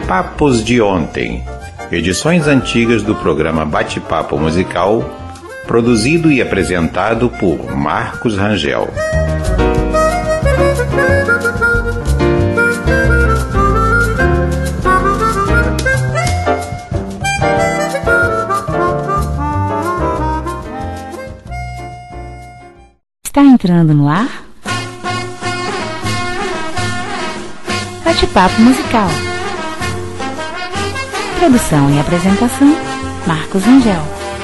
Papos de Ontem, edições antigas do programa Bate-Papo Musical, produzido e apresentado por Marcos Rangel. Está entrando no ar? Bate-Papo Musical. Produção e apresentação, Marcos Rangel.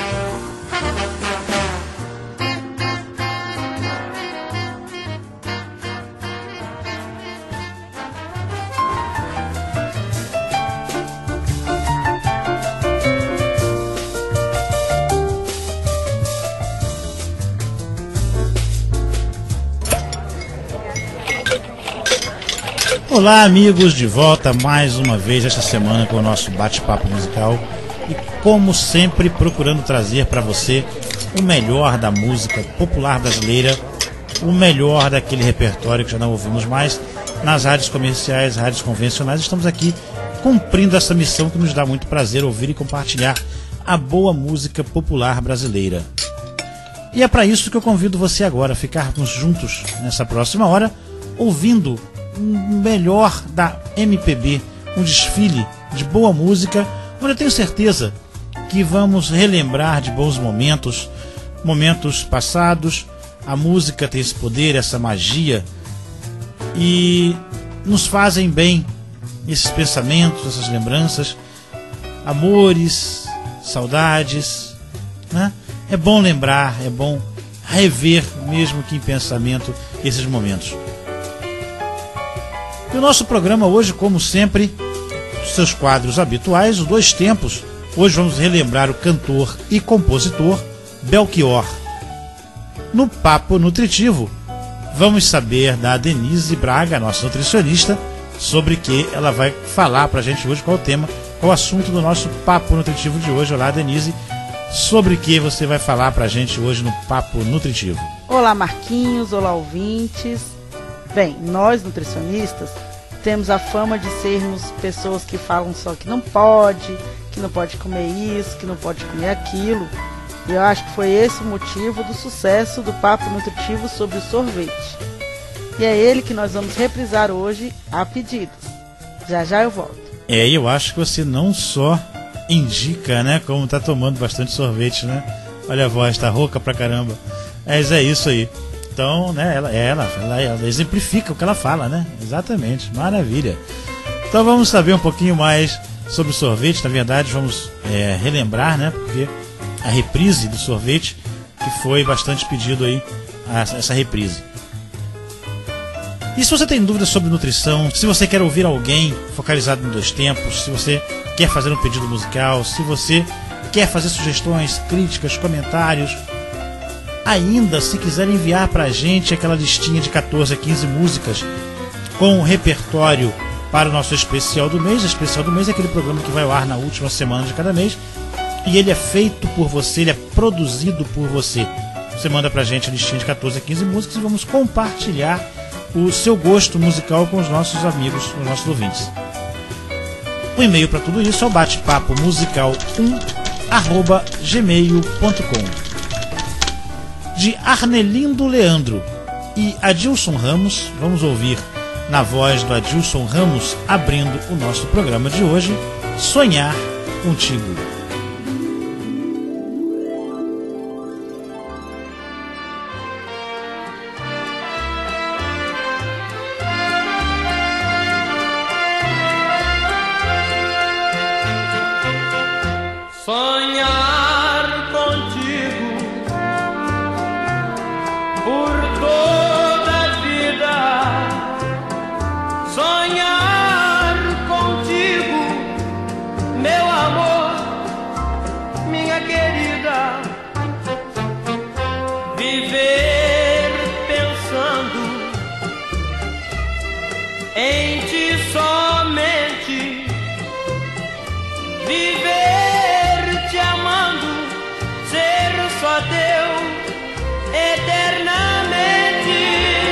Olá, amigos, de volta mais uma vez esta semana com o nosso bate-papo musical e, como sempre, procurando trazer para você o melhor da música popular brasileira, o melhor daquele repertório que já não ouvimos mais nas rádios comerciais, rádios convencionais. Estamos aqui cumprindo essa missão que nos dá muito prazer ouvir e compartilhar a boa música popular brasileira. E é para isso que eu convido você agora a ficarmos juntos nessa próxima hora, ouvindo o melhor da MPB, um desfile de boa música, onde eu tenho certeza que vamos relembrar de bons momentos, momentos passados. A música tem esse poder, essa magia, e nos fazem bem esses pensamentos, essas lembranças, amores, saudades, né? É bom lembrar, é bom rever, mesmo que em pensamento, esses momentos. E o nosso programa hoje, como sempre, seus quadros habituais, os dois tempos. Hoje vamos relembrar o cantor e compositor Belchior. No Papo Nutritivo, vamos saber da Denise Braga, nossa nutricionista, sobre o que ela vai falar pra gente hoje, qual o tema, qual o assunto do nosso Papo Nutritivo de hoje. Olá, Denise, sobre o que você vai falar pra gente hoje no Papo Nutritivo? Olá, Marquinhos, olá, ouvintes. Bem, nós nutricionistas temos a fama de sermos pessoas que falam só que não pode comer isso, que não pode comer aquilo. E eu acho que foi esse o motivo do sucesso do Papo Nutritivo sobre o sorvete. E é ele que nós vamos reprisar hoje a pedidos. Já já eu volto. Eu acho que você não só indica, né, como tá tomando bastante sorvete, né? Olha a voz, tá rouca pra caramba. Mas é isso aí. Então, né, ela exemplifica o que ela fala, né? Exatamente, maravilha. Então vamos saber um pouquinho mais sobre o sorvete. Na verdade, vamos relembrar, né? Porque a reprise do sorvete, que foi bastante pedido aí, essa reprise. E se você tem dúvidas sobre nutrição, se você quer ouvir alguém focalizado em dois tempos, se você quer fazer um pedido musical, se você quer fazer sugestões, críticas, comentários, ainda, se quiser enviar pra gente aquela listinha de 14 a 15 músicas com o repertório para o nosso especial do mês. O especial do mês é aquele programa que vai ao ar na última semana de cada mês, e ele é feito por você, ele é produzido por você. Você manda pra gente a listinha de 14 a 15 músicas e vamos compartilhar o seu gosto musical com os nossos amigos, os nossos ouvintes. O e-mail para tudo isso é o batepapomusical1@gmail.com. De Arnelindo Leandro e Adilson Ramos, vamos ouvir na voz do Adilson Ramos, abrindo o nosso programa de hoje, Sonhar Contigo.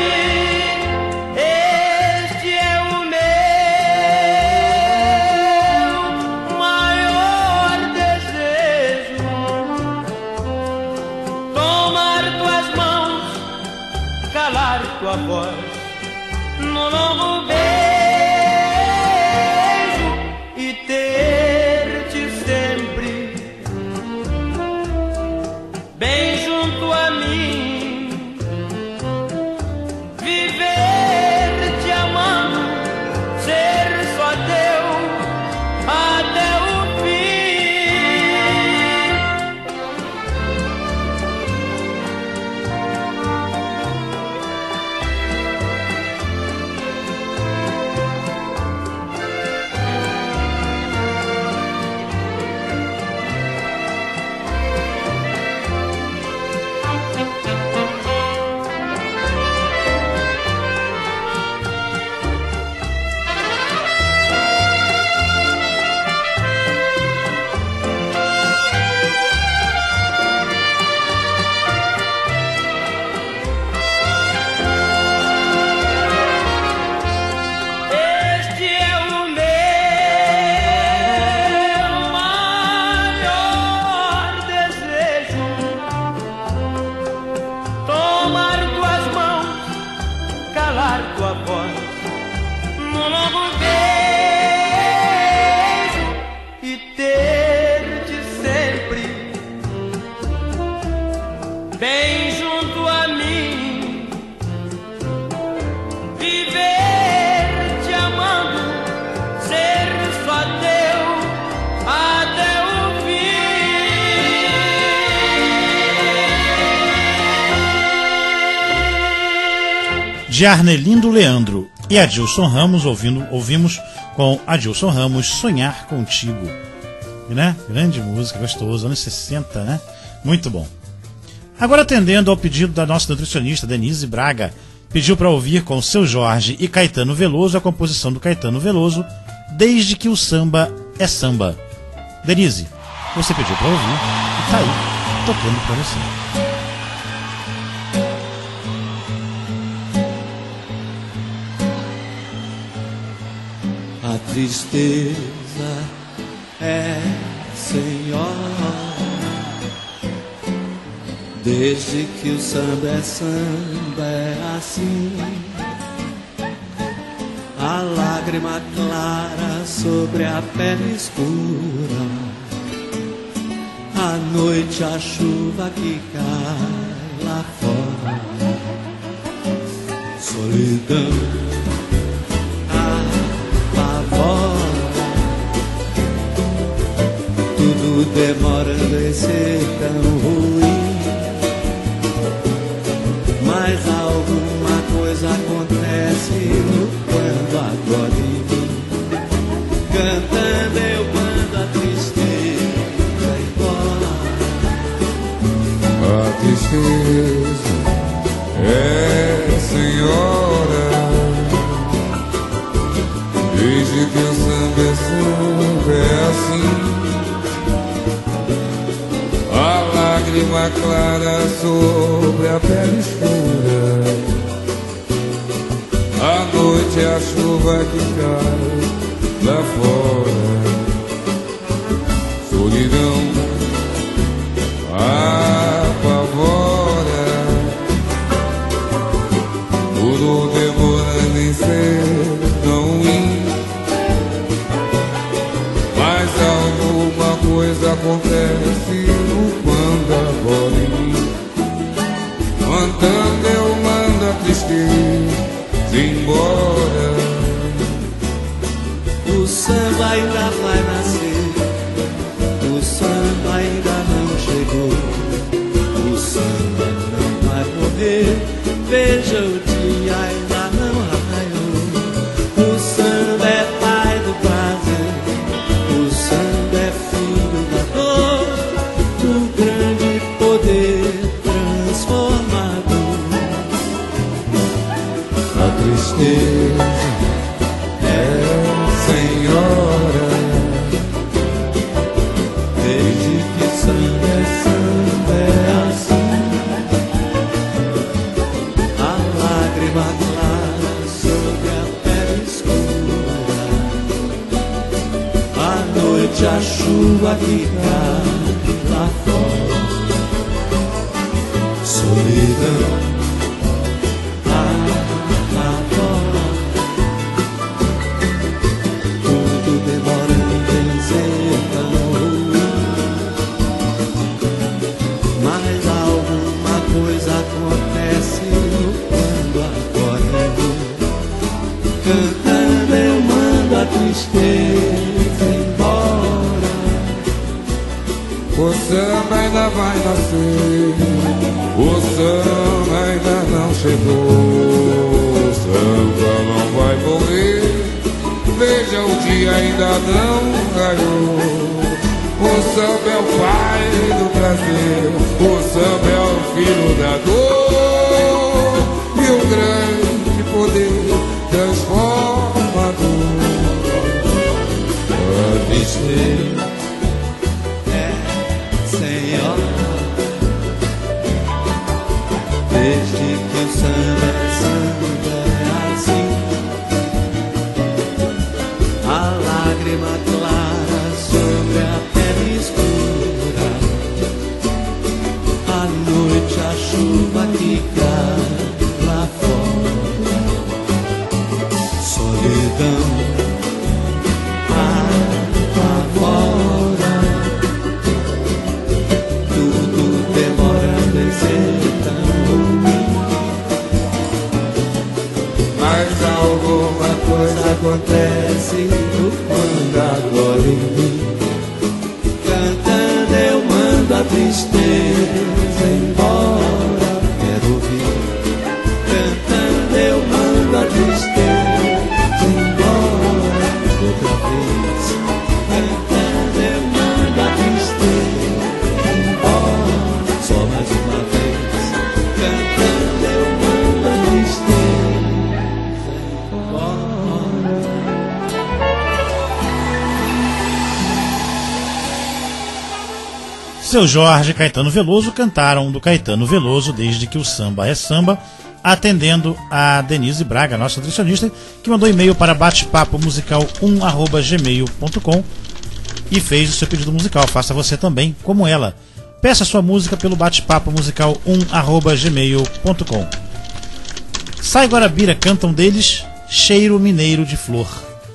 Este é o meu tua voz no longo beijo e ter-te sempre bem junto a mim, viver te amando, ser só teu até o de Arnelindo Leandro e Adilson Ramos, ouvimos com Adilson Ramos Sonhar Contigo, né? Grande música, gostoso, anos 60, né? Muito bom. Agora, atendendo ao pedido da nossa nutricionista Denise Braga, pediu para ouvir com Seu Jorge e Caetano Veloso a composição do Caetano Veloso, Desde que o Samba é Samba. Denise, você pediu para ouvir e tá aí, tocando para você. A tristeza é senhora, desde que o samba é assim. A lágrima clara sobre a pele escura, à noite a chuva que cai lá fora. Solidão tudo demora a ser tão ruim, mas alguma coisa acontece quando agora em mim. Cantando eu mando a tristeza embora. A tristeza é senhora, desde que o samba é assim. A lágrima clara sobre a pele escura, à noite a chuva que cai lá fora. Solidão apavora, tudo demorando em ser tão ruim, mas alguma coisa acontece quando agora em mim. Cantando eu mando a tristeza embora. O samba ainda vai nascer, o samba ainda não chegou, o samba não vai morrer, veja o dia ainda não raiou. O samba é pai do prazer, o samba é filho da dor, do grande poder transformador. A tristeza é senhora, desde que samba é assim. A lágrima clara sobre a pele escura, à noite a chuva que cai lá fora. Solidão apavora, Cantando eu mando a tristeza embora. O samba ainda vai nascer, o samba ainda não chegou, o samba não vai morrer, veja o dia ainda não raiou. O samba é o pai do prazer, o samba é o filho da dor, e o grande poder transformador. A tristeza é Senhor, desde que o samba é assim, a lágrima clara sobre a pele escura, a noite, a chuva que cai lá fora, solidão apavora, tudo demora a descer tão ruim, mas alguma coisa acontece quando agora em mim. Cantando eu mando a tristeza embora. Quero ouvir. Cantando eu mando a tristeza embora. Outra vez. Cantando eu mando a tristeza embora. Só mais uma vez. Cantando eu mando a tristeza embora. Seu Jorge e Caetano Veloso cantaram do Caetano Veloso Desde que o Samba é Samba, atendendo a Denise Braga, nossa nutricionista, que mandou e-mail para batepapomusical1@gmail.com e fez o seu pedido musical. Faça você também como ela. Peça sua música pelo batepapomusical1@gmail.com. Sai Guarabira cantam deles Cheiro Mineiro de Flor.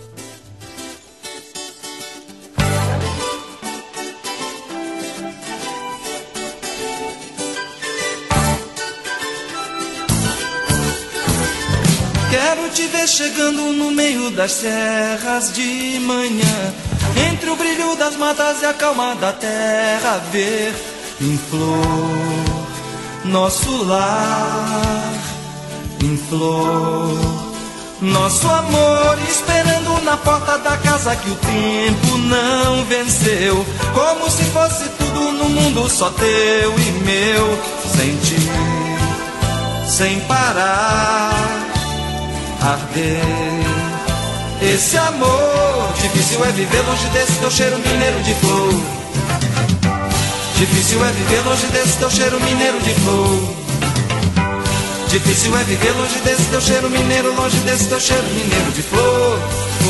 Quero te ver chegando no meio das serras de manhã, entre o brilho das matas e a calma da terra, ver em flor nosso lar, em flor nosso amor, esperando na porta da casa que o tempo não venceu, como se fosse tudo no mundo só teu e meu, sentir sem parar, arder esse amor. Difícil é viver longe desse teu cheiro mineiro de flor. Difícil é viver longe desse teu cheiro mineiro de flor. Difícil é viver longe desse teu cheiro mineiro, longe desse teu cheiro mineiro de flor.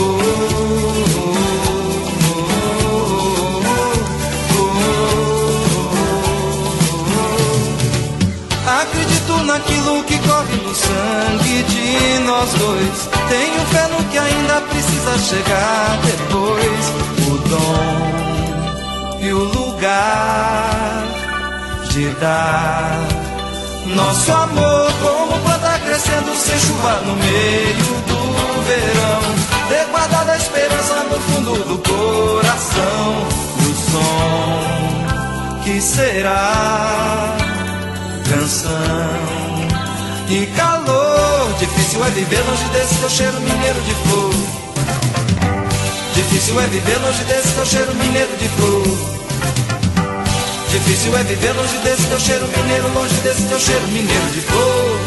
Acredito naquilo que corre no sangue de nós dois. Tenho fé no que ainda precisa chegar depois. O dom e o lugar de dar nosso amor como planta crescendo sem chuva no meio do verão. Ter guardado a esperança no fundo do coração. E o som que será canção e calor. Difícil é viver longe desse teu cheiro mineiro de flor. Difícil é viver longe desse teu cheiro mineiro de flor. Difícil é viver longe desse teu cheiro mineiro, longe desse teu cheiro mineiro de flor.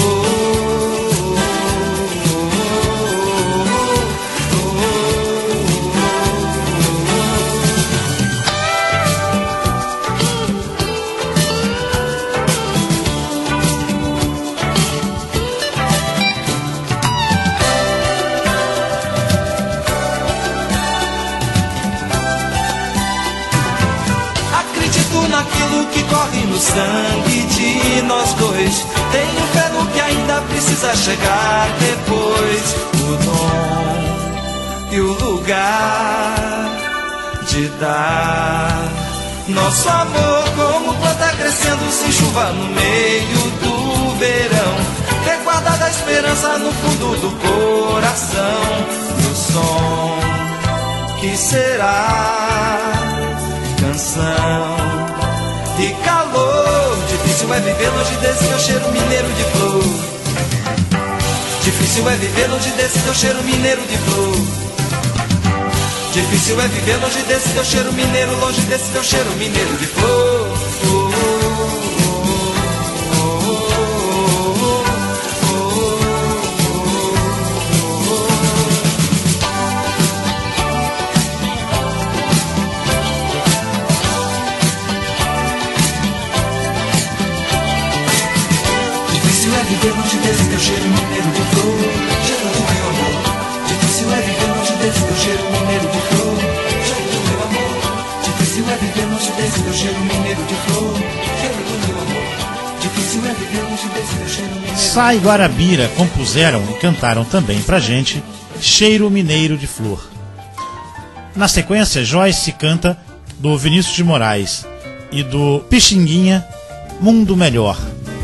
Naquilo que corre no sangue de nós dois. Tenho fé no que ainda precisa chegar depois. O dom e o lugar de dar nosso amor como planta crescendo sem chuva no meio do verão. ter guardado a esperança no fundo do coração. No som que será canção e calor. Difícil é viver longe desse teu cheiro mineiro de flor. Difícil é viver longe desse teu cheiro mineiro de flor. Difícil é viver longe desse teu cheiro mineiro, longe desse teu cheiro mineiro de flor. Difícil é viver longe desse teu cheiro mineiro de flor, cheiro do meu amor. Difícil é viver longe desse teu cheiro mineiro de flor, cheiro do meu amor. Difícil é viver longe desse teu cheiro mineiro de flor, cheiro do meu amor. Difícil é viver longe desse teu cheiro mineiro. Sá e Guarabira compuseram e cantaram também pra gente Cheiro Mineiro de Flor. Na sequência, Joyce canta do Vinícius de Moraes e do Pixinguinha, Mundo Melhor.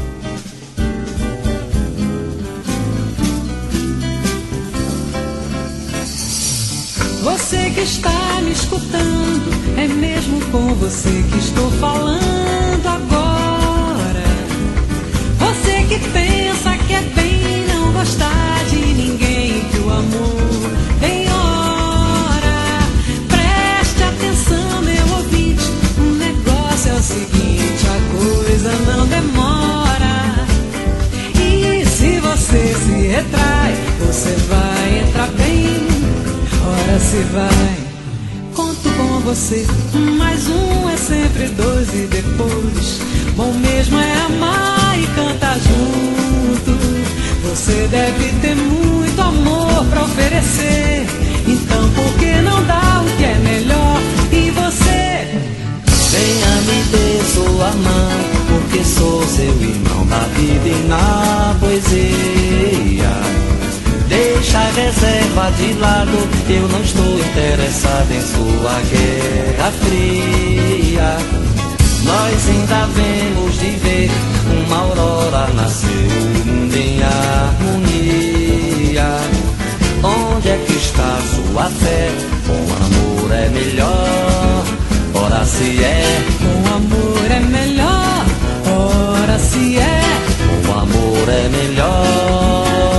Você que está me escutando, é mesmo com você que estou falando agora. Você que pensa que é bem não gostar de ninguém, que o amor tem hora. Preste atenção, meu ouvinte, o negócio é o seguinte, a coisa não demora. E se você se retrai, você vai entrar bem. Ora se vai, conto com você. Mais um é sempre dois e depois bom mesmo é amar e cantar junto. Você deve ter muito amor pra oferecer, então por que não dá o que é melhor? E você Venha me dê sua mão, porque sou seu irmão na vida e na poesia. Deixa a reserva de lado, eu não estou interessado em sua guerra fria. Nós ainda vemos de ver uma aurora nascer, o mundo em harmonia. Onde é que está sua fé? Com amor é melhor, ora se é. com amor é melhor, ora se é. Com amor é melhor,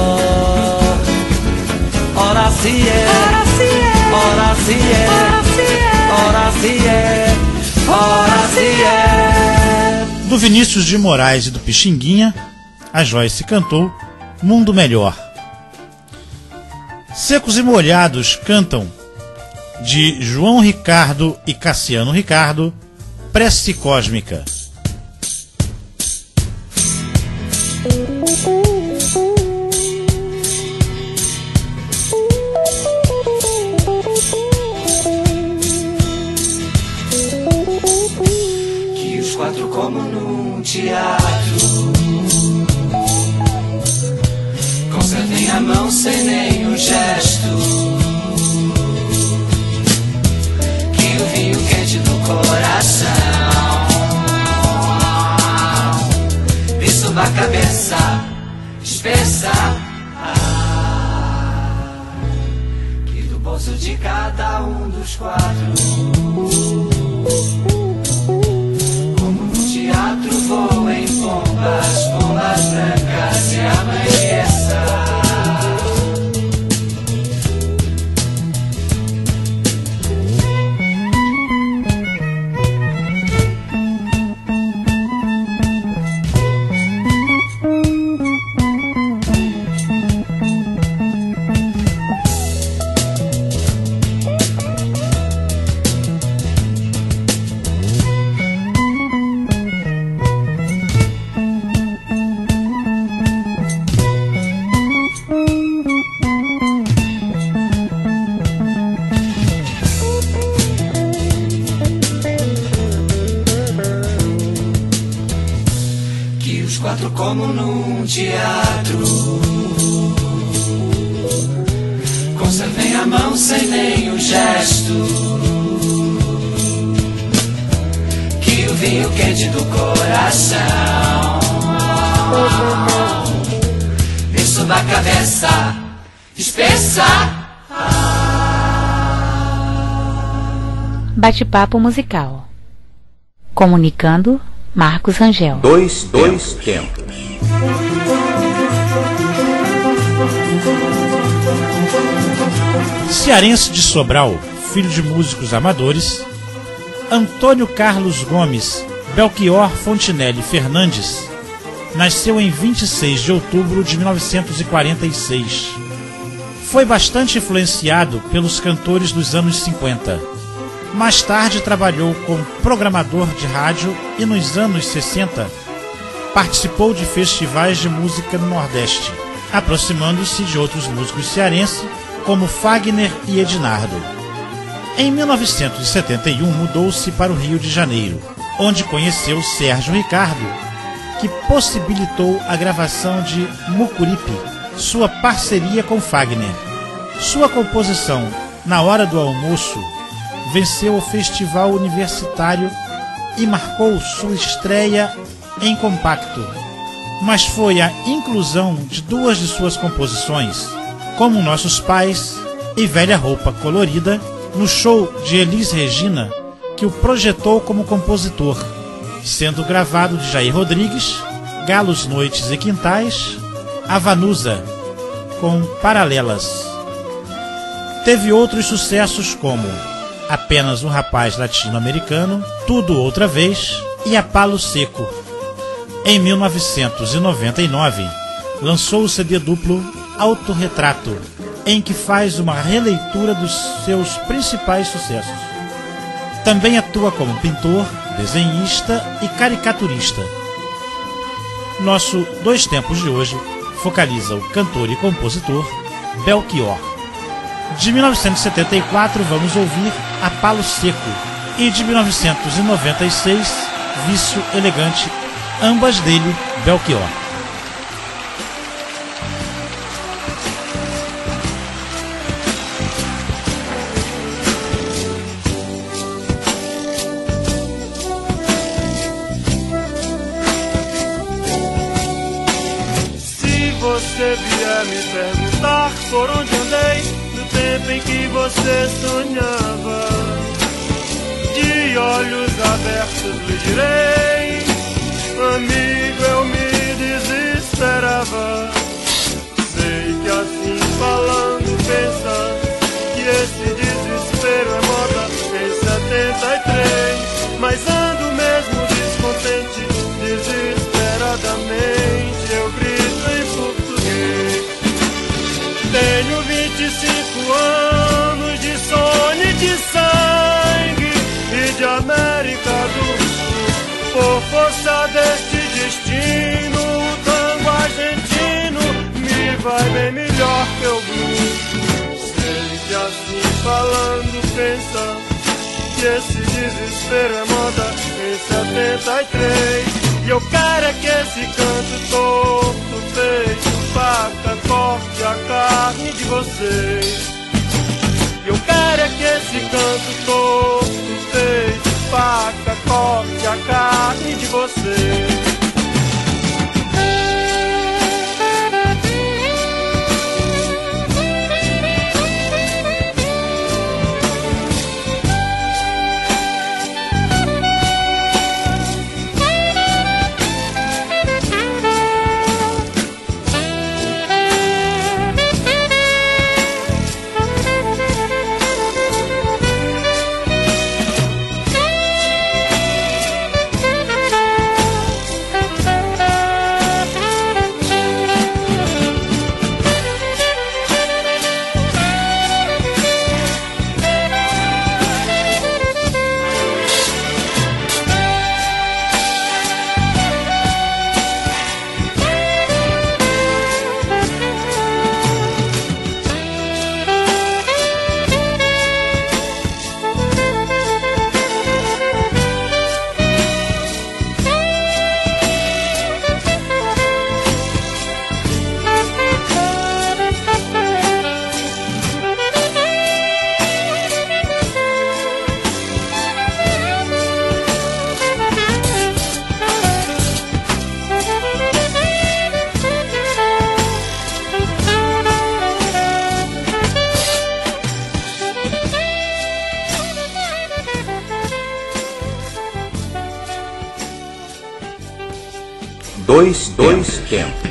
ora se é. Ora se é, Ora se é, ora se é, ora se é, ora se é. Do Vinícius de Moraes e do Pixinguinha, a Joyce cantou Mundo Melhor. Secos e Molhados cantam de João Ricardo e Cassiano Ricardo, Prece Cósmica. Que os quatro como num teatro conservem a mão sem nenhum gesto. Que o vinho quente do coração me suba a cabeça espessa. Que do bolso de cada um dos quatro, como no teatro, voem pombas, pombas brancas e amanheça. Como num teatro conservem a mão sem nenhum gesto. Que o vinho quente do coração peso na cabeça espessa. Bate-papo musical. Comunicando, Marcos Rangel. Dois tempos. Cearense de Sobral, filho de músicos amadores, Antônio Carlos Gomes Belchior Fontinelli Fernandes nasceu em 26 de outubro de 1946. Foi bastante influenciado pelos cantores dos anos 50. Mais tarde trabalhou como programador de rádio e nos anos 60 participou de festivais de música no Nordeste, aproximando-se de outros músicos cearenses como Fagner e Ednardo. Em 1971 mudou-se para o Rio de Janeiro, onde conheceu Sérgio Ricardo, que possibilitou a gravação de Mucuripe, sua parceria com Fagner. Sua composição Na Hora do Almoço venceu o Festival Universitário e marcou sua estreia em compacto, mas foi a inclusão de duas de suas composições, como Nossos Pais e Velha Roupa Colorida, no show de Elis Regina, que o projetou como compositor, sendo gravado de Jair Rodrigues, Galos, Noites e Quintais, A Vanusa, com Paralelas. Teve outros sucessos como Apenas um Rapaz Latino-Americano, Tudo Outra Vez e A Palo Seco. Em 1999, lançou o CD duplo Autorretrato, em que faz uma releitura dos seus principais sucessos. Também atua como pintor, desenhista e caricaturista. Nosso Dois Tempos de hoje focaliza o cantor e compositor Belchior. De 1974 vamos ouvir A Palo Seco e de 1996 Vício Elegante, ambas dele, Belchior. Se você vier me perguntar por onde andei no tempo em que você sonhava, de olhos abertos lhe direi, amigo, eu me desesperava. Sei que assim falando pensa que esse desespero é moda em 73, mas ando mesmo descontente, desesperadamente eu grito em português. Tenho 25 anos de sono e de sangue e de América do Sul. Por força deste destino, o tango argentino me vai bem melhor que o blues. Sei que assim falando pensa que esse desespero é moda em 73. E eu quero é que esse canto torto, feito faca, corte a carne de vocês. E eu quero é que esse canto torto, feito faca, corte a carne de vocês. Dois tempos.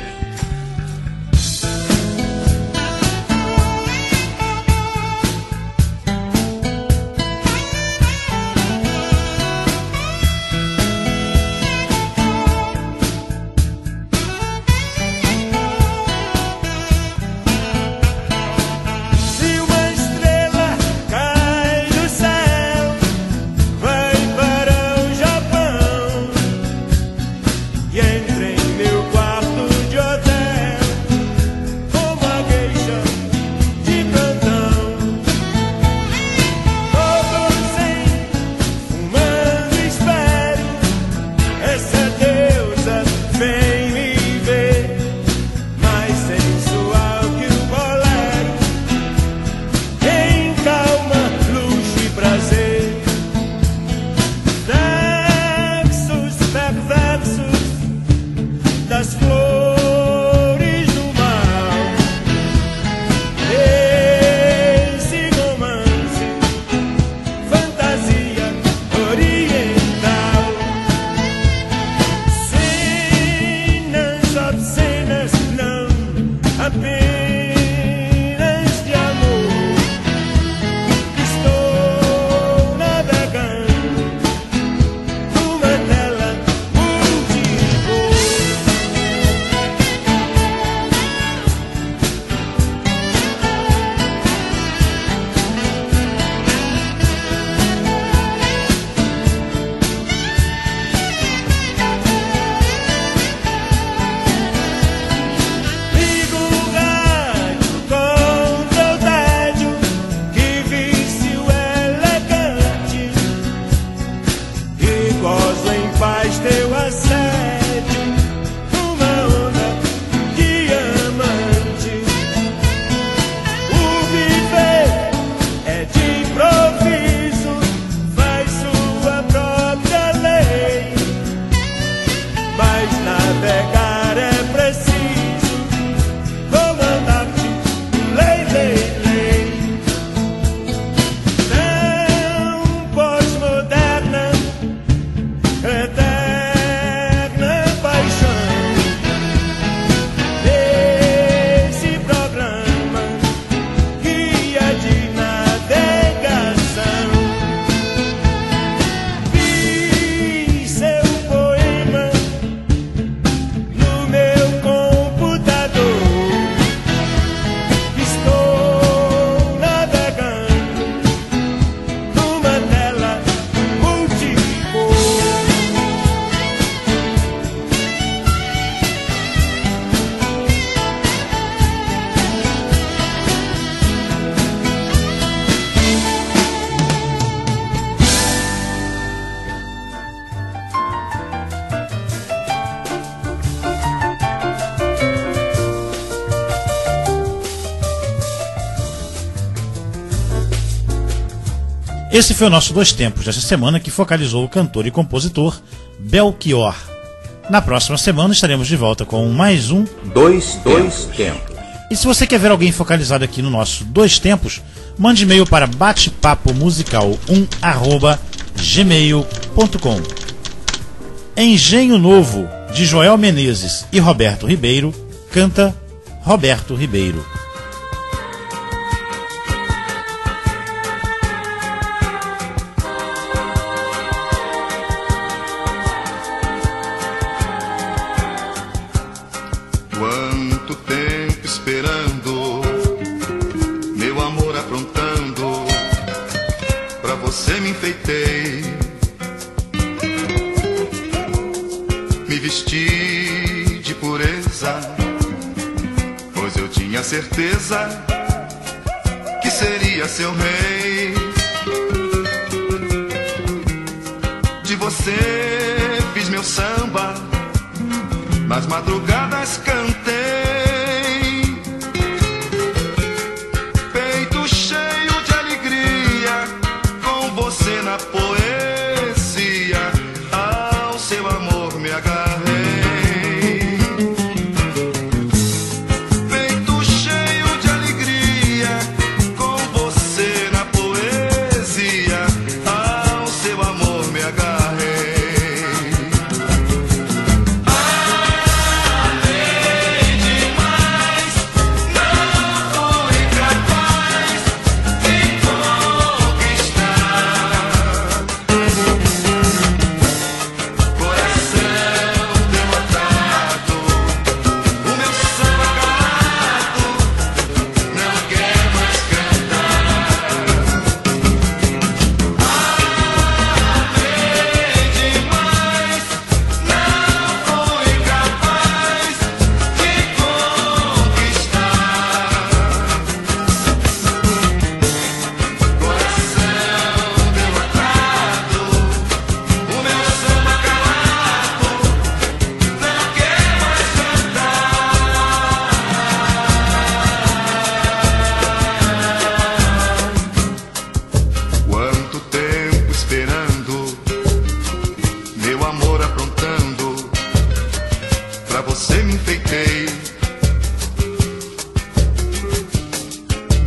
Esse foi o nosso Dois Tempos desta semana, que focalizou o cantor e compositor Belchior. Na próxima semana estaremos de volta com mais um Dois Tempos. E se você quer ver alguém focalizado aqui no nosso Dois Tempos, mande e-mail para batepapomusical1@gmail.com. Engenho Novo, de Joel Menezes e Roberto Ribeiro, canta Roberto Ribeiro. Quanto tempo esperando, meu amor aprontando, pra você me enfeitei, me vesti de pureza, pois eu tinha certeza que seria seu rei. De você fiz meu samba, nas madrugadas cantei, peito cheio de alegria, com você na poesia, ao seu amor me agarrei. Peito cheio de alegria, com você na poesia, ao seu amor me agarrei.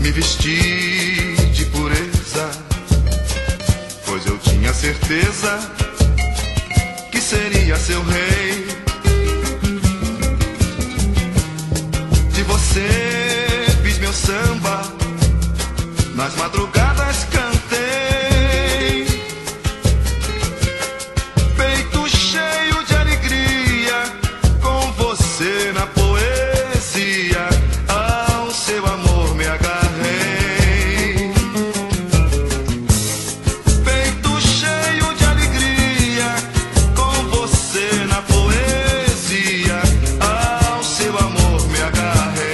me vesti de pureza, pois eu tinha certeza que seria seu rei. De você fiz meu samba, nas madrugadas cantei, peito cheio de alegria, com você na poesia, ao seu amor me agarrei. Peito cheio de alegria, com você na poesia, ao seu amor me agarrei.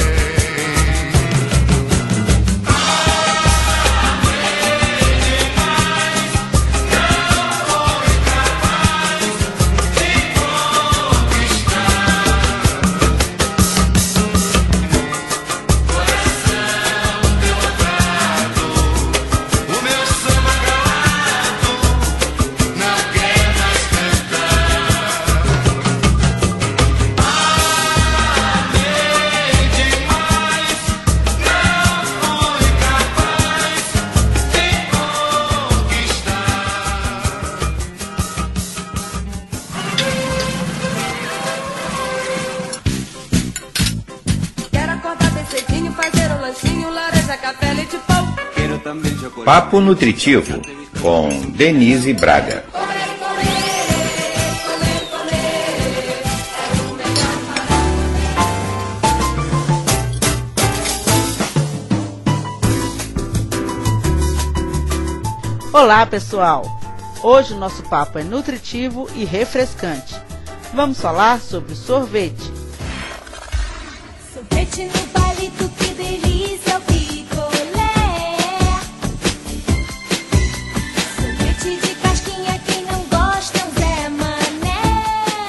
Papo Nutritivo, com Denise Braga. Olá, pessoal! Hoje o nosso papo é nutritivo e refrescante. Vamos falar sobre o sorvete. Sorvete no palito, que delícia, o picolé. Sorvete de casquinha, quem não gosta é um Zé Mané.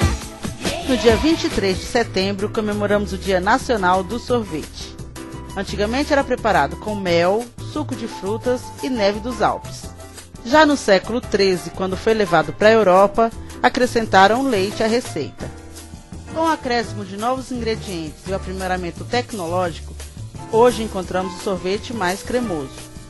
No dia 23 de setembro, comemoramos o Dia Nacional do Sorvete. Antigamente era preparado com mel, suco de frutas e neve dos Alpes. Já no século XIII, quando foi levado para a Europa, acrescentaram leite à receita. Com o acréscimo de novos ingredientes e o aprimoramento tecnológico, hoje encontramos o sorvete mais cremoso.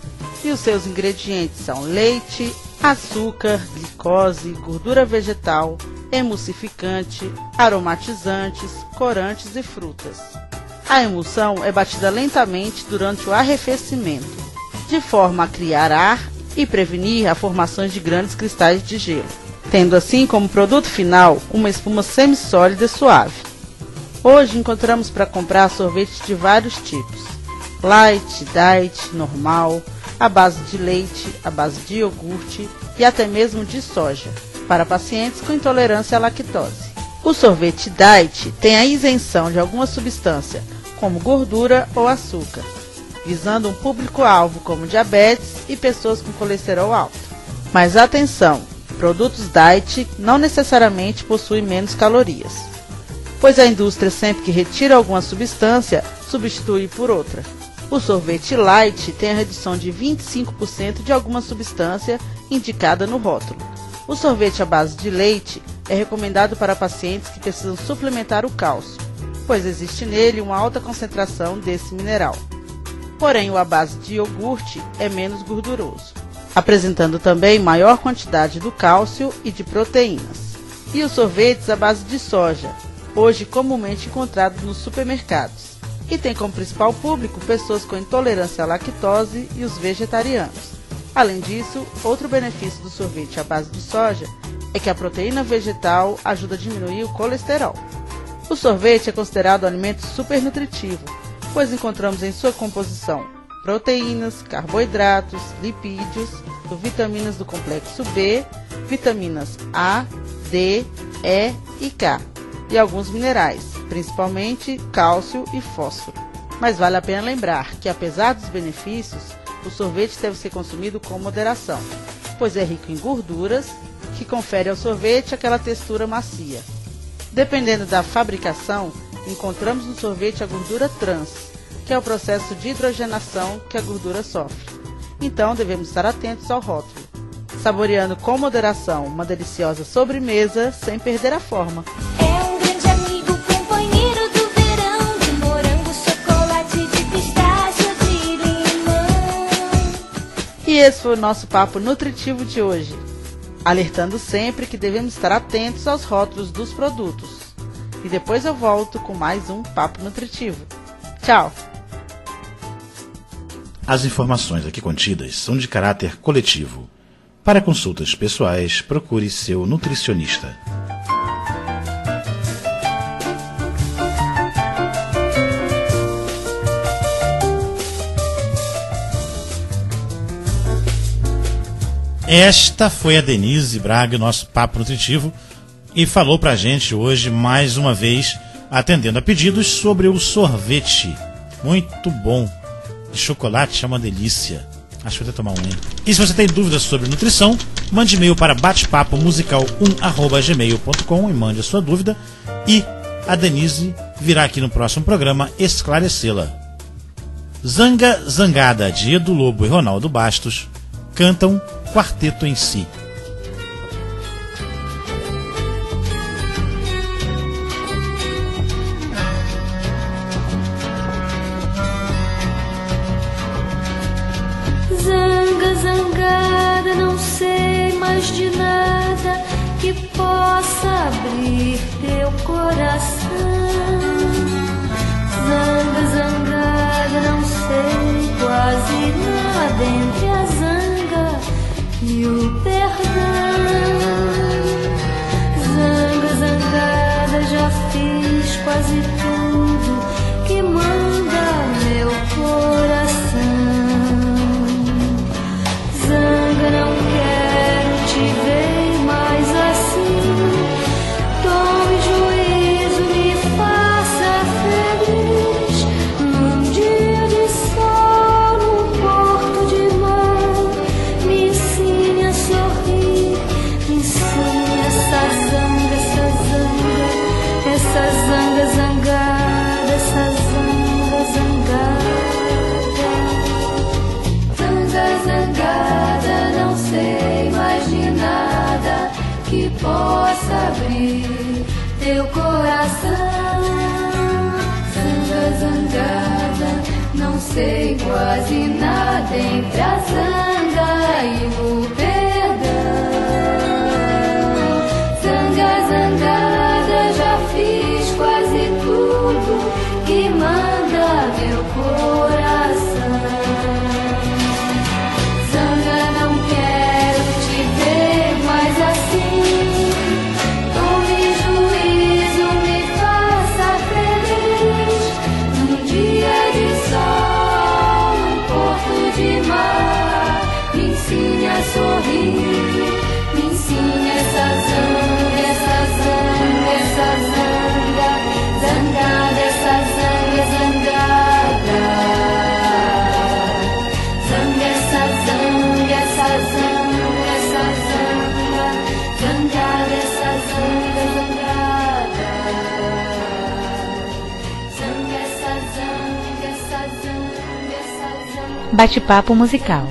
E os seus ingredientes são leite, açúcar, glicose, gordura vegetal, emulsificante, aromatizantes, corantes e frutas. A emulsão é batida lentamente durante o arrefecimento, de forma a criar ar e prevenir a formação de grandes cristais de gelo, tendo assim como produto final uma espuma semissólida e suave. Hoje encontramos para comprar sorvetes de vários tipos: light, diet, normal, à base de leite, à base de iogurte e até mesmo de soja, para pacientes com intolerância à lactose. O sorvete diet tem a isenção de alguma substância, como gordura ou açúcar, visando um público-alvo como diabetes e pessoas com colesterol alto. Mas atenção, produtos diet não necessariamente possuem menos calorias, pois a indústria sempre que retira alguma substância, substitui por outra. O sorvete light tem a redução de 25% de alguma substância indicada no rótulo. O sorvete à base de leite é recomendado para pacientes que precisam suplementar o cálcio, pois existe nele uma alta concentração desse mineral. Porém, o à base de iogurte é menos gorduroso, apresentando também maior quantidade do cálcio e de proteínas. E os sorvetes à base de soja, hoje comumente encontrados nos supermercados, e tem como principal público pessoas com intolerância à lactose e os vegetarianos. Além disso, outro benefício do sorvete à base de soja é que a proteína vegetal ajuda a diminuir o colesterol. O sorvete é considerado um alimento super nutritivo, pois encontramos em sua composição proteínas, carboidratos, lipídios, vitaminas do complexo B, vitaminas A, D, E e K, e alguns minerais, principalmente cálcio e fósforo. Mas vale a pena lembrar que, apesar dos benefícios, o sorvete deve ser consumido com moderação, pois é rico em gorduras, que confere ao sorvete aquela textura macia. Dependendo da fabricação, encontramos no sorvete a gordura trans, que é o processo de hidrogenação que a gordura sofre. Então devemos estar atentos ao rótulo, saboreando com moderação uma deliciosa sobremesa sem perder a forma. É um grande amigo, companheiro do verão, de morango, chocolate, de pistache, de limão. E esse foi o nosso papo nutritivo de hoje, alertando sempre que devemos estar atentos aos rótulos dos produtos. E depois eu volto com mais um papo nutritivo. Tchau! As informações aqui contidas são de caráter coletivo. Para consultas pessoais, procure seu nutricionista. Esta foi a Denise Braga, nosso papo nutritivo, e falou pra gente hoje, mais uma vez, atendendo a pedidos, sobre o sorvete. Muito bom. De chocolate é uma delícia. Acho que vou até tomar um, hein? E se você tem dúvidas sobre nutrição, mande e-mail para batepapomusical1@gmail.com e mande a sua dúvida. E a Denise virá aqui no próximo programa esclarecê-la. Zanga Zangada, de Edu Lobo e Ronaldo Bastos, cantam Quarteto em Si. Zanga, zangada, não sei mais de nada que possa abrir teu coração. Zanga, zangada, não sei quase nada entre a zanga e o perdão. Zanga, zangada, já fiz quase tudo que manda meu coração. Zanga, não quero te ver mais assim. Tome juízo, me faça feliz. Num dia de sol, num porto de mar, me ensine a sorrir. Me ensine essa zanga, essa zanga zangada, essa zanga zangada. Zanga zangada, não sei mais de nada que possa abrir teu coração. Zanga zangada, não sei quase nada entre a zanga e o perdão. Zanga zangada, já fiz quase tudo que manda meu coração. Zanga, não quero te ver mais assim. Tome juízo, me faça feliz. Num dia de sol, num porto de mar, me ensine a sorrir. Me ensine essa zanga, essa zanga, essa zanga zangada, essa zanga zangada. Zanga, essa zanga, essa zanga, essa zanga zangada, essa zanga zangada. Zanga, essa zanga, essa zanga, essa zanga. Bate-papo musical.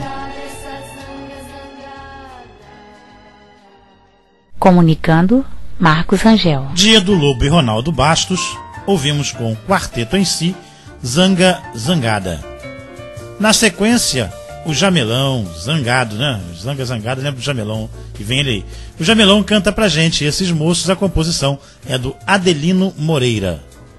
Comunicando, Marcos Rangel. Dia do Lobo e Ronaldo Bastos, ouvimos com Quarteto em Si, Zanga Zangada. Na sequência, o Jamelão, Zangado, né? Zanga Zangada, lembra do Jamelão, que vem ele aí. O Jamelão canta pra gente, esses moços, a composição é do Adelino Moreira.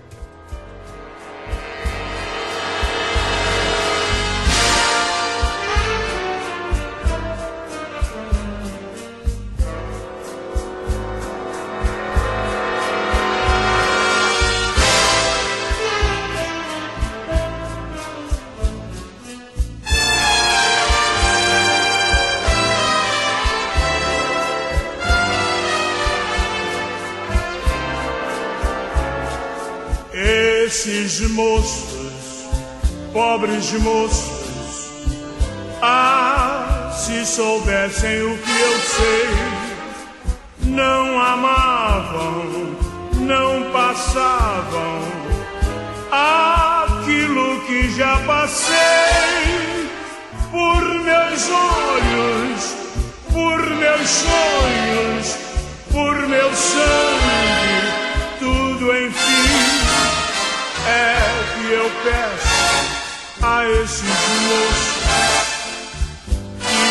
Esses moços, pobres moços, ah, se soubessem o que eu sei, não amavam, não passavam aquilo que já passei. Por meus olhos, por meus sonhos, por meu sangue, tudo enfim é que eu peço a esses moços que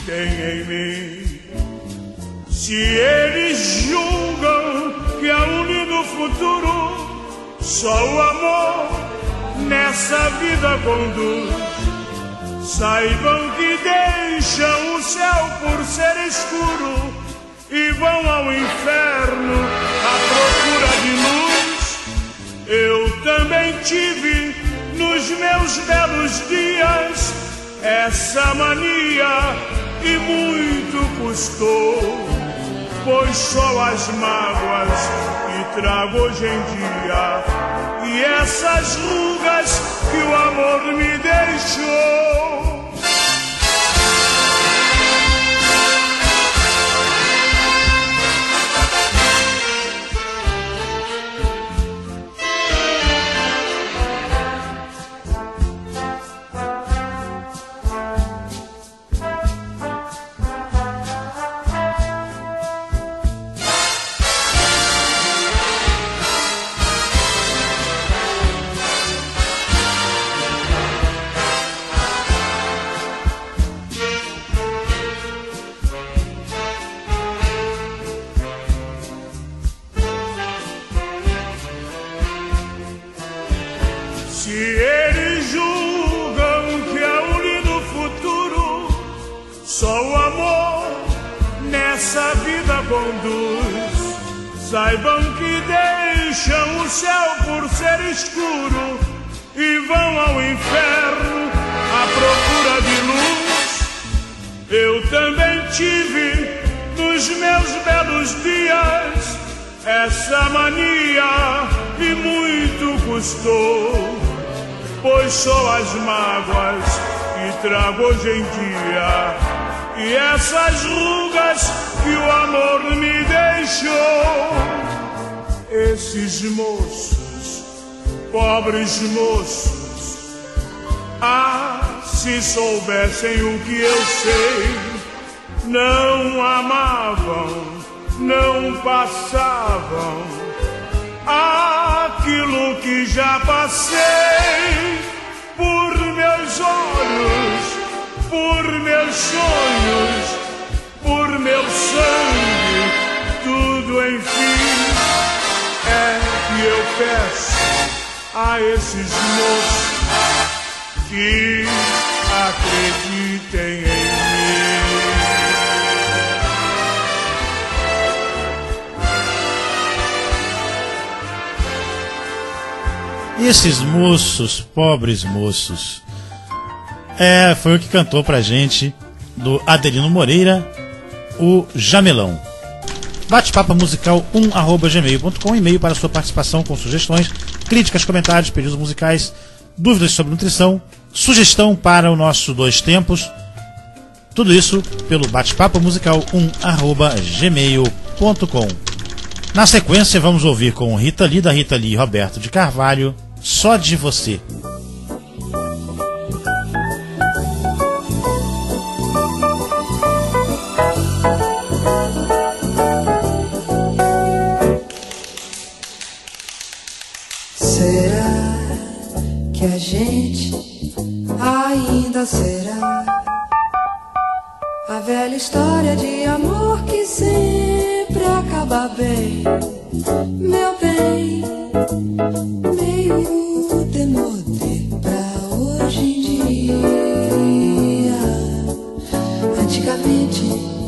tem em mim. Se eles julgam que há um lindo futuro, só o amor nessa vida conduz. Saibam que deixam o céu por ser escuro e vão ao inferno à procura de luz. Eu também tive nos meus belos dias essa mania e muito custou, pois só as mágoas que trago hoje em dia e essas rugas que o amor me deixou. Se eles julgam que há um lindo futuro, só o amor nessa vida conduz. Saibam que deixam o céu por ser escuro e vão ao inferno à procura de luz. Eu também tive nos meus belos dias essa mania e muito custou, pois só as mágoas que trago hoje em dia e essas rugas que o amor me deixou. Esses moços, pobres moços, se soubessem o que eu sei, não amavam, não passavam aquilo que já passei por meus olhos, por meus sonhos, por meu sangue, tudo enfim é que eu peço a esses moços que acreditem em mim. E esses moços, pobres moços, foi o que cantou pra gente do Adelino Moreira, o Jamelão. Bate-papo musical 1@gmail.com, e-mail para sua participação com sugestões, críticas, comentários, pedidos musicais, dúvidas sobre nutrição, sugestão para o nosso Dois Tempos, tudo isso pelo bate-papo musical 1@gmail.com. Na sequência vamos ouvir com Rita Lee, da Rita Lee e Roberto de Carvalho, Só de Você. Será que a gente ainda será a velha história de amor que sempre acaba bem, meu bem? Meio demodê pra hoje em dia. Antigamente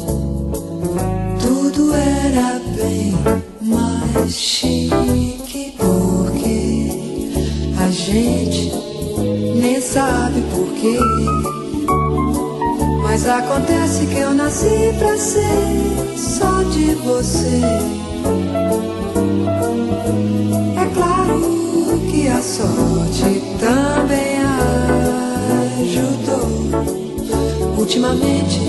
tudo era bem mais chique, porque a gente nem sabe porquê. Mas acontece que eu nasci pra ser só de você. É claro que a sorte também ajudou. Ultimamente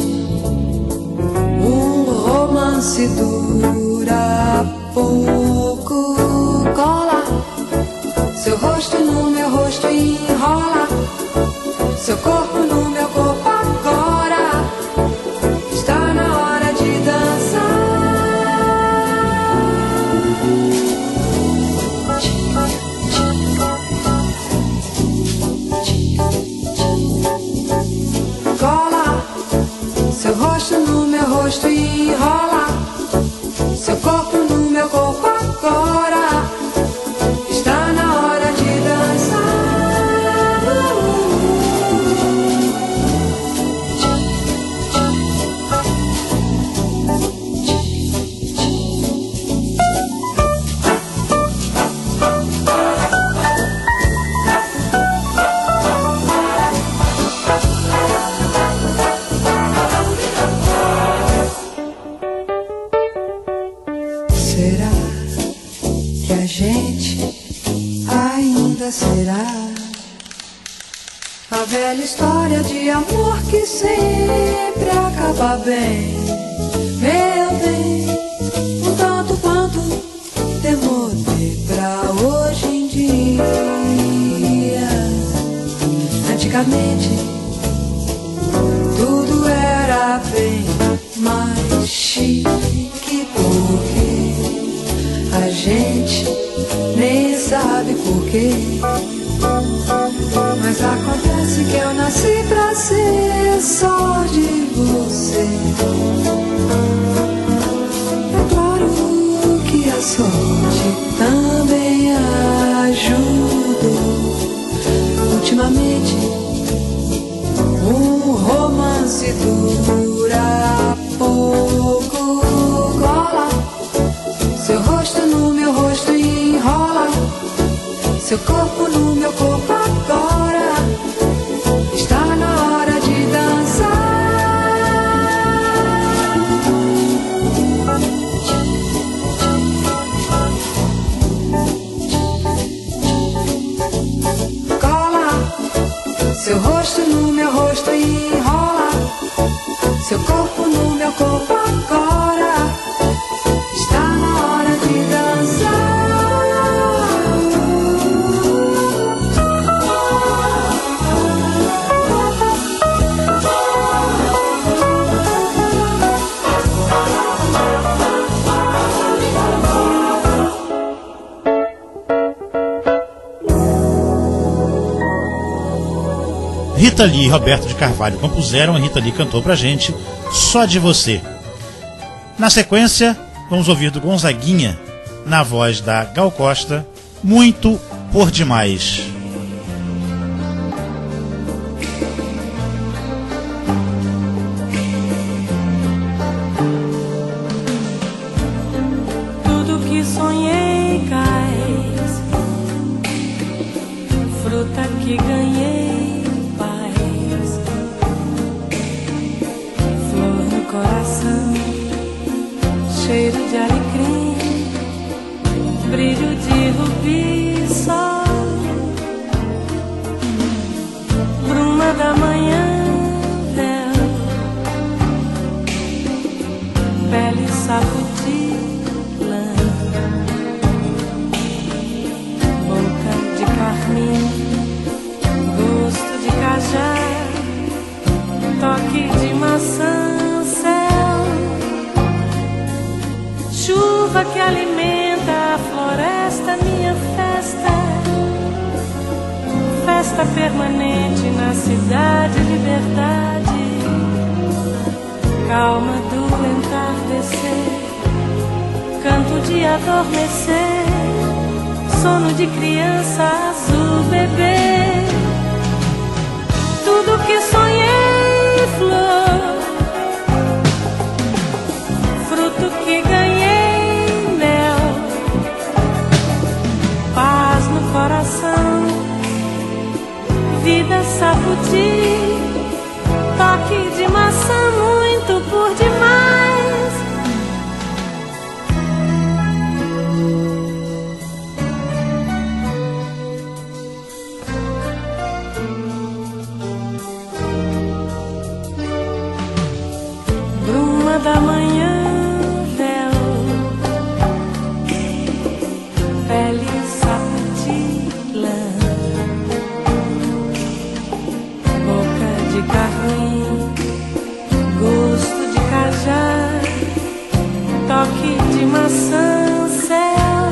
um romance dura pouco. Cola seu rosto no meu rosto e enrola seu corpo no meu corpo agora. Está na hora de dançar. Cola seu rosto A velha história de amor que sempre acaba bem. Meu bem, um tanto quanto demorei pra hoje em dia. Antigamente tudo era bem mais chique, porque a gente nem sabe porquê. Mas acontece que eu nasci pra ser só de você. É claro que a sorte também ajudou. Ultimamente um romance dura pouco. Cola seu rosto no meu rosto e enrola seu corpo no meu corpo agora. Está na hora de dançar. Cola seu rosto no meu rosto e enrola seu corpo no meu corpo agora. Está na hora de dançar. Rita Lee e Roberto de Carvalho compuseram e Rita Lee cantou pra gente Só de Você. Na sequência, vamos ouvir do Gonzaguinha, na voz da Gal Costa, Muito por Demais. Tudo que sonhei cai, fruta que ganhei paz, flor no coração, cheiro de alecrim, brilho de rubi, sol, bruma da manhã, véu, pele sacudida, boca de carmim, gosto de cajá, toque de maçã, céu, chuva que alimenta a floresta, minha festa, festa permanente na cidade, liberdade, calma do entardecer, canto de adormecer, sono de criança azul, bebê, tudo que sonhei, flor, fruto que ganhei, mel, paz no coração, vida sacudir, toque de maçã, muito por demais. Bruma da manhã, véu, pele sacudir, boca de carmim, gosto de cajá, toque de maçã, céu,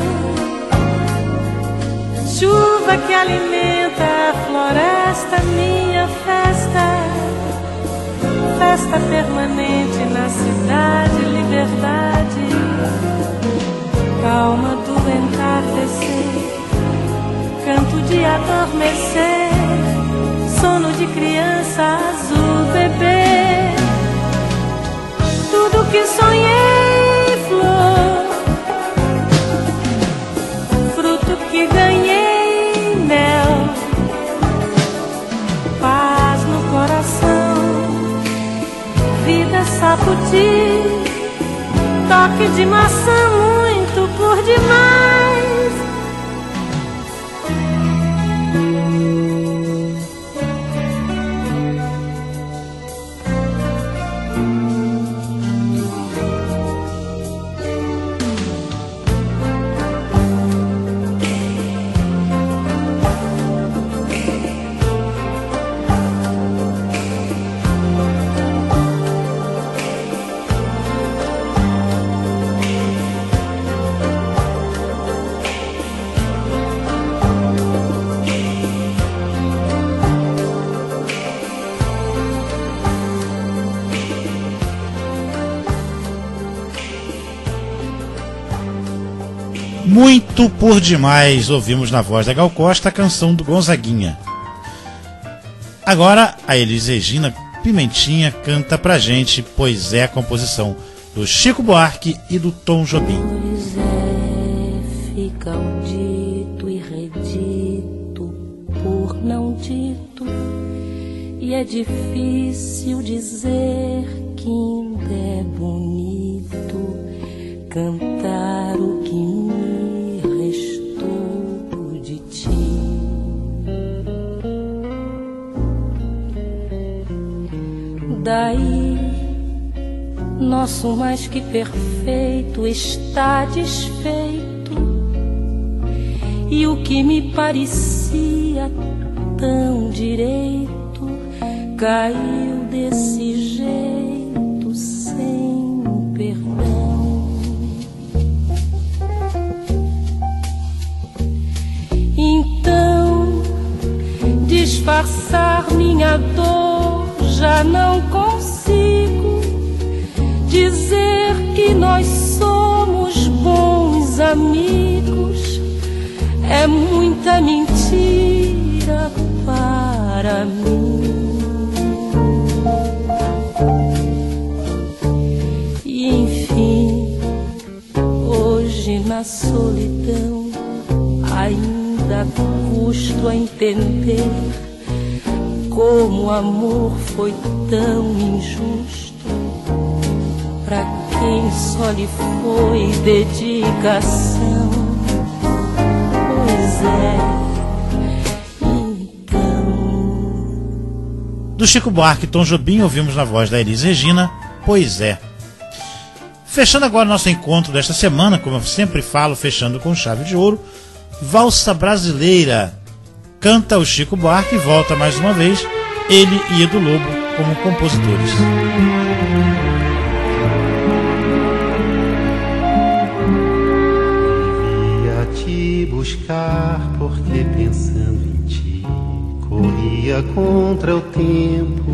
chuva que alimenta a floresta, minha festa, festa permanente na cidade, liberdade, calma do entardecer, canto de adormecer, sono de criança azul, bebê, tudo que sonhei, flor, fruto que ganhei, mel, paz no coração, vida sacudir, toque de maçã, muito por demais. Muito por demais, ouvimos na voz da Gal Costa a canção do Gonzaguinha. Agora a Elis Regina Pimentinha canta pra gente Pois é, composição do Chico Buarque e do Tom Jobim. Pois é, fica o dito e redito por não dito, e é difícil dizer que ainda é bonito cantar o que me restou de ti. Daí, nosso mais que perfeito está desfeito, e o que me parecia tão direito caiu desse jeito sem perdão. Então, disfarçar minha dor já não consigo, dizer que nós somos bons amigos é muita mentira para mim. E enfim, hoje na solidão ainda custo a entender como o amor foi tão injusto pra quem só lhe foi dedicação. Pois é, então. Do Chico Buarque e Tom Jobim ouvimos na voz da Elis Regina, Pois é. Fechando agora nosso encontro desta semana, como eu sempre falo, fechando com chave de ouro, Valsa Brasileira. Canta o Chico Buarque e volta mais uma vez ele e Edu Lobo como compositores. Via te buscar porque pensando em ti corria contra o tempo.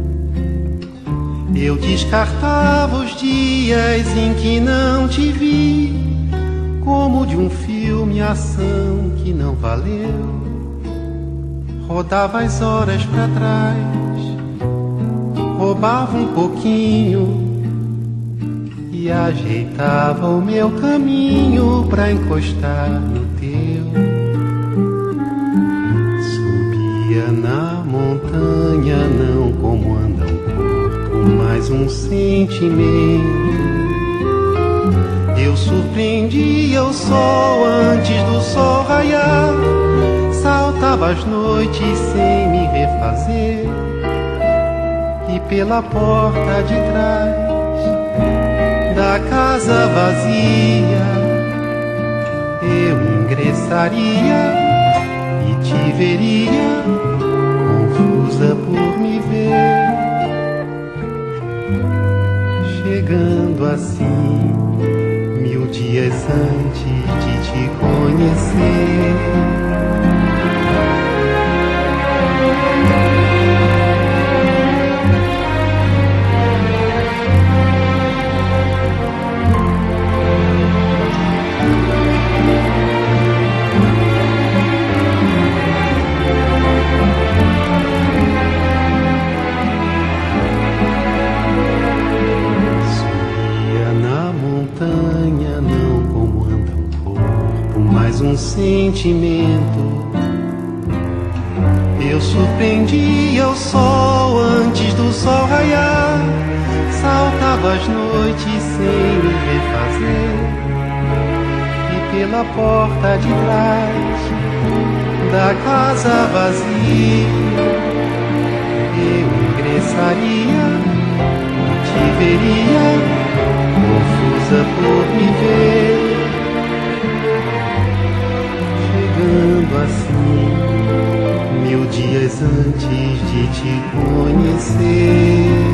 Eu descartava os dias em que não te vi, como de um filme ação que não valeu. Rodava as horas pra trás, roubava um pouquinho e ajeitava o meu caminho pra encostar no teu. Subia na montanha, não como anda um corpo, mas um sentimento. Eu surpreendia o sol antes do sol raiar, saltava as noites sem me refazer, e pela porta de trás da casa vazia eu ingressaria e te veria confusa por me ver, chegando assim 1000 dias antes de te conhecer. Um sentimento. Eu surpreendia o sol antes do sol raiar, saltava as noites sem me refazer, e pela porta de trás da casa vazia eu ingressaria e te veria confusa por me ver, assim 1000 dias antes de te conhecer.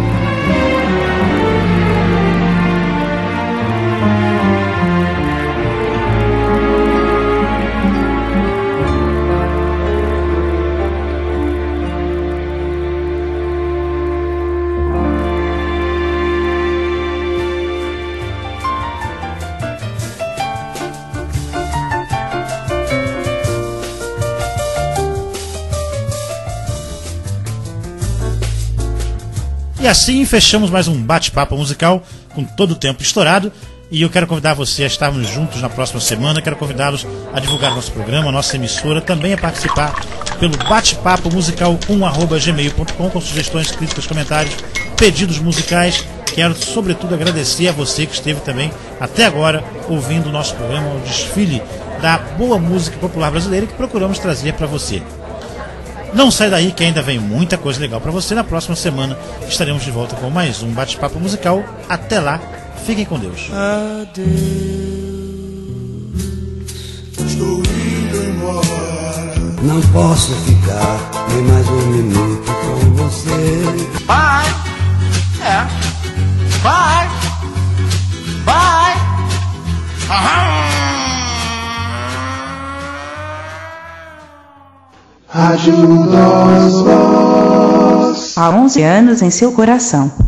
E assim fechamos mais um bate-papo musical com todo o tempo estourado. E eu quero convidar você a estarmos juntos na próxima semana. Quero convidá-los a divulgar nosso programa, nossa emissora, também a participar pelo bate-papo musical1@gmail.com com sugestões, críticas, comentários, pedidos musicais. Quero, sobretudo, agradecer a você que esteve também até agora ouvindo o nosso programa, o desfile da boa música popular brasileira que procuramos trazer para você. Não sai daí que ainda vem muita coisa legal para você. Na próxima semana estaremos de volta com mais um bate-papo musical. Até lá, fiquem com Deus. Adeus, estou indo embora. Não posso ficar nem mais um minuto com você. Vai, vai, vai. Ajuda-os, Há 11 anos em seu coração.